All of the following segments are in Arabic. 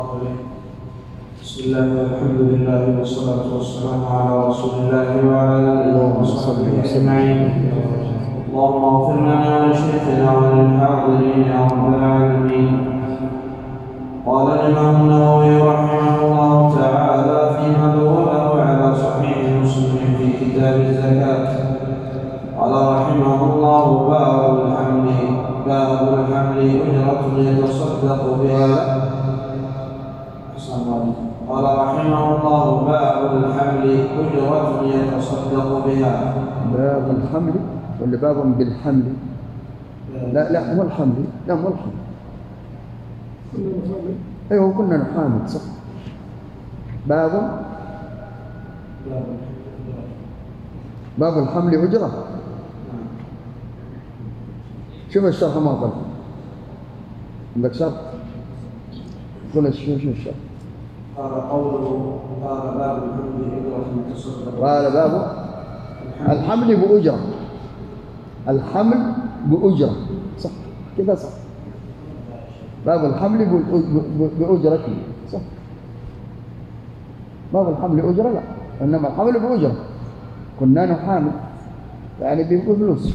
بسم الله والحمد لله والصلاة والسلام على رسول الله وعلى آله وصحبه أجمعين. اللهم اغفر لنا ولشيخنا وللحاضرين يا رب العالمين. قال الإمام النووي رحمه الله تعالى فيما دوله على صحيح مسلم في كتاب الزكاة قال رحمه الله: باب الحمل أجرة يتصدق بها. قال رحمه الله: باب الحمل أجرة يتصدق بها. باب الحمل ولا باب بالحمل؟ لا هو الحمل. لا هو الحمل. ايوه كنا نحامل صح. باب الحمل أجرة. شوف الشرح ما قال عندك شرح؟ قل شو الشرح؟ قال قوله: قال باب الحمل أجرة يتصدق. قال باب الحمل بأجرة. الحمل بأجرة صح كذا صح. باب الحمل بأجرة صح. باب الحمل أجرة لا، إنما الحمل بأجرة. كنا نحامل يعني بفلوس.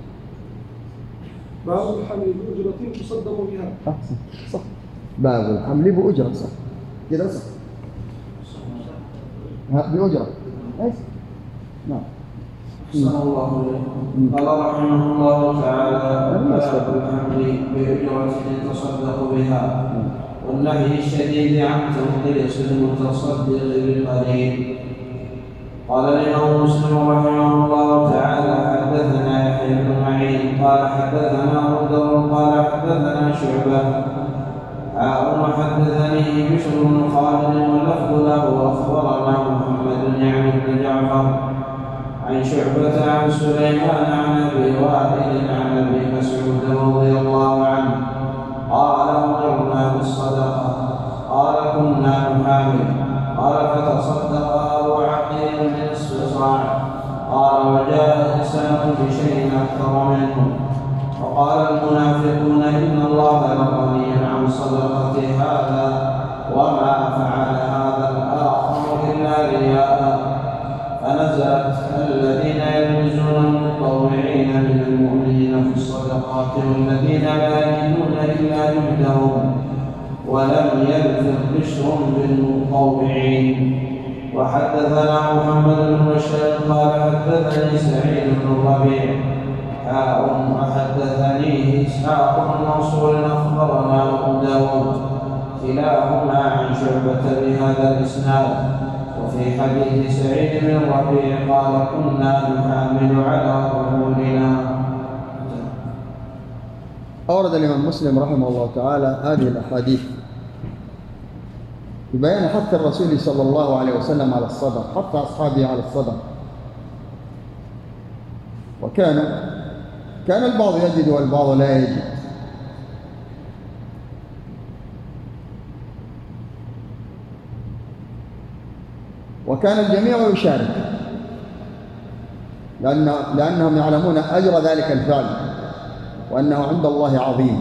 باب الحمل بأجرة تصدق بها. صح. باب الحمل بأجرة صح كذا صح. بأجرة نعم. أحسن الله إليكم. قال رحمه الله تعالى: باب الحمل بأجرة يتصدق بها، والنهي الشديد عن تنقيص المتصدق بالقليل. قال الإمام مسلم رحمه الله تعالى: حدثنا يحيى بن معين قال حدثنا غندر قال حدثنا شعبة وحدثني بشر بن خالد واللفظ له أخبرنا محمد بن جعفر عن شعبة عن سليمان عن أبي وائل عن أبي مسعود رضي الله عنه قال: أمرنا بالصدقة. قال: كنا نحامل. قال: فتصدق أبو عقيل بنصف صاع. قال: وجاء إنسان بشيء أكثر منه. وقال المنافقون: إن الله لغني عن صدقة هذا وما فعل هذا الآخر إلا رياء. فنزلت: الذين يلمزون المطوعين من المؤمنين في الصدقات والذين لا يجدون إلا جهدهم ولم يلفظ بشر بالمطوعين. وحدثنا محمد بن بشار قال حدثني سعيد بن الربيع وحدثنيه إسحاق بن منصور أخبرنا أبو داود كلاهما عن شعبة بهذا الإسناد. وفي حديث سعيد بن الربيع قال: كنا نحامل على ظهورنا. أورد الإمام مسلم رحمه الله تعالى هذه الأحاديث ببيان حث الرسول صلى الله عليه وسلم على الصدق، حث أصحابه على الصدق. كان البعض يجد والبعض لا يجد. وكان الجميع يشارك لأنهم يعلمون أجر ذلك الفعل وأنه عند الله عظيم.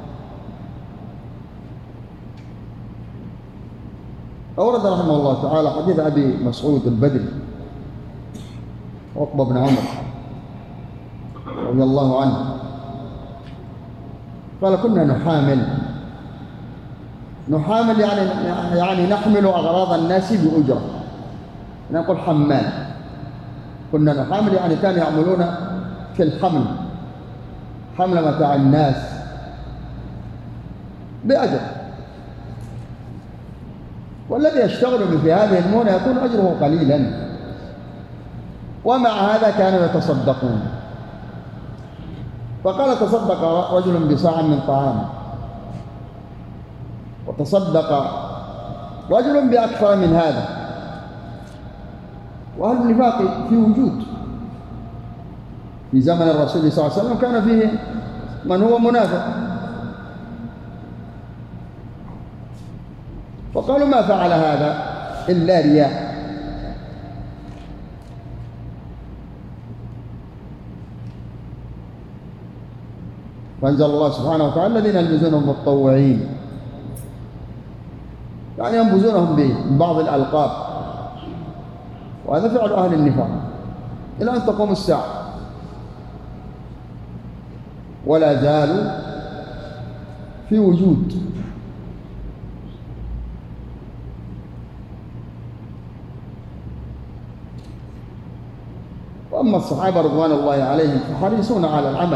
أورد رحمه الله تعالى حديث أبي مسعود البدري عقبة بن عمرو رضي الله عنه قال: كنا نحامل يعني نحمل أغراض الناس بأجرة. نقول حمال. كنا نحامل يعني كانوا يعملون في الحمل، حمل متاع الناس بأجر. والذي يشتغل في هذه المهنة يكون أجره قليلا، ومع هذا كانوا يتصدقون. فقال: تصدق رجل بصاع من طعام، وتصدق رجل بأكثر من هذا. وهذا النفاق في وجود في زمن الرسول صلى الله عليه وسلم، كان فيه من هو منافق. فقالوا: ما فعل هذا إلا رياء. فأنزل الله سبحانه وتعالى: الذين يلمزون المتطوعين يعني ينبذونهم ببعض الألقاب، وهذا فعل أهل النفاق إلى أن تقوم الساعة، ولا زالوا في وجود. وأما الصحابة رضوان الله عليهم فحريصون على العمل،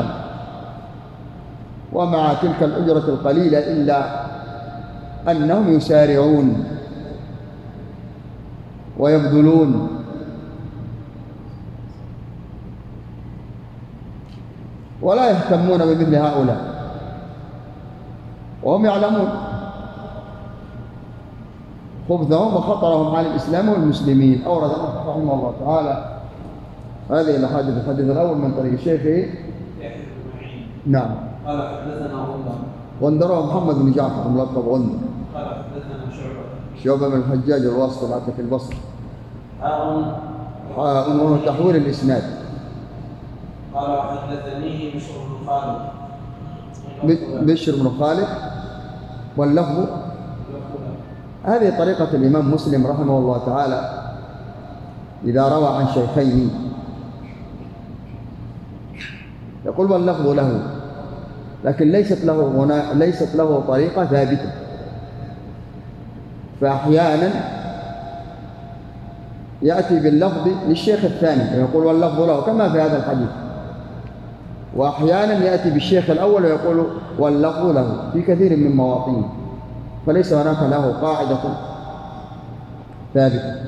ومع تلك الأجرة القليلة إلا أنهم يسارعون ويبذلون. ولا يهتمون بمثل هؤلاء، وهم يعلمون خبثهم وخطرهم على الإسلام والمسلمين. أورد رحمه الله تعالى هذه الأحاديث. الحديث الأول من طريق شيخه نعم قال حدثنا غندر ومحمد بن جعفر ملقب غندر. قال حدثنا شعبة بن الحجاج الواسطي العتكي البصري. حاء تحويل الإسناد. قال حدثني بشر بن خالد. بشر بن خالد واللفظ. هذه طريقة الإمام مسلم رحمه الله تعالى إذا روى عن شيخين يقول واللفظ له، لكن ليست له طريقة ثابتة، فأحيانا يأتي باللفظ للشيخ الثاني ويقول واللفظ له كما في هذا الحديث، وأحيانا يأتي بالشيخ الأول ويقول واللفظ له في كثير من مواطنه، فليس هناك له قاعدة ثابتة.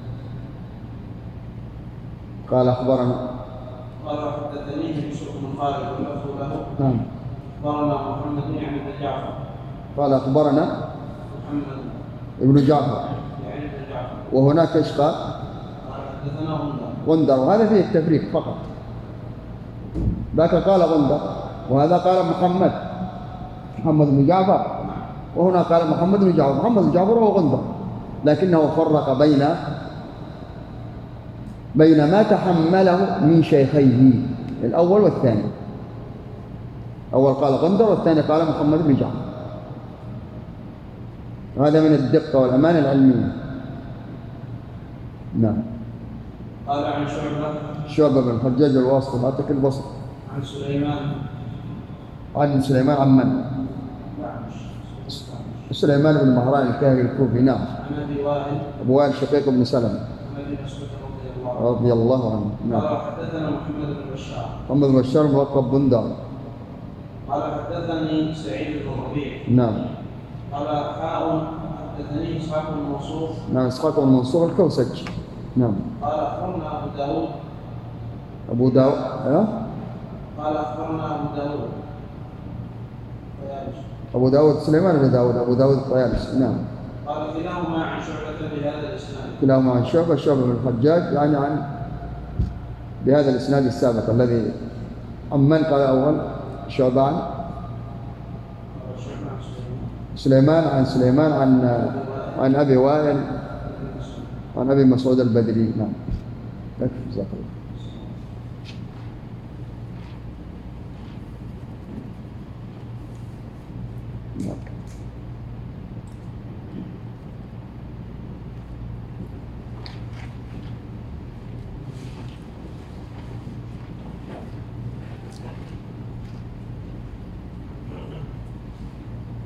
قال أخبرنا حدثني بشر بن خالد واللفظ له. نعم. أخبرنا محمد بن جعفر. قال أخبرنا محمد ابن جعفر. وهناك ايش قال؟ حدثنا غندر، وهذا فيه التفريق فقط. ذاك قال غندر وهذا قال محمد بن جعفر، وهنا قال محمد بن جعفر. محمد بن جعفر هو غندر، لكنه فرق بين ما تحمله من شيخيه الأول والثاني. أول قال غندر والثاني قال محمد بن جعفر. هذا من الدقة والأمانة العلمية. نعم. قال عن شعبة بن الحجاج الواسطي العتكي البصري. عن سليمان عن من؟ سليمان بن مهران الكاهلي الكوفي. نعم. عن أبو وائل شقيق بن سلمة رضي الله عنه. نعم. قال حدثنا محمد بن بشار ملقب بندار. قال حدثني سعيد بن ربيع. نعم. قال حدثني إسحاق بن منصور. نعم إسحاق بن منصور الكوسج. نعم. قال أخبرنا أبو داود. قال أخبرنا أبو داود سليمان بن داود، أبو داود الطيالسي. نعم. قال كلاهما عن شعبة بهذا الإسناد. كلاهما عن شعبة بن الحجاج، يعني عن بهذا الإسناد السابق الذي عمن قال أول شعبة عن سليمان عن أبي وائل عن أبي مسعود البدري. نعم.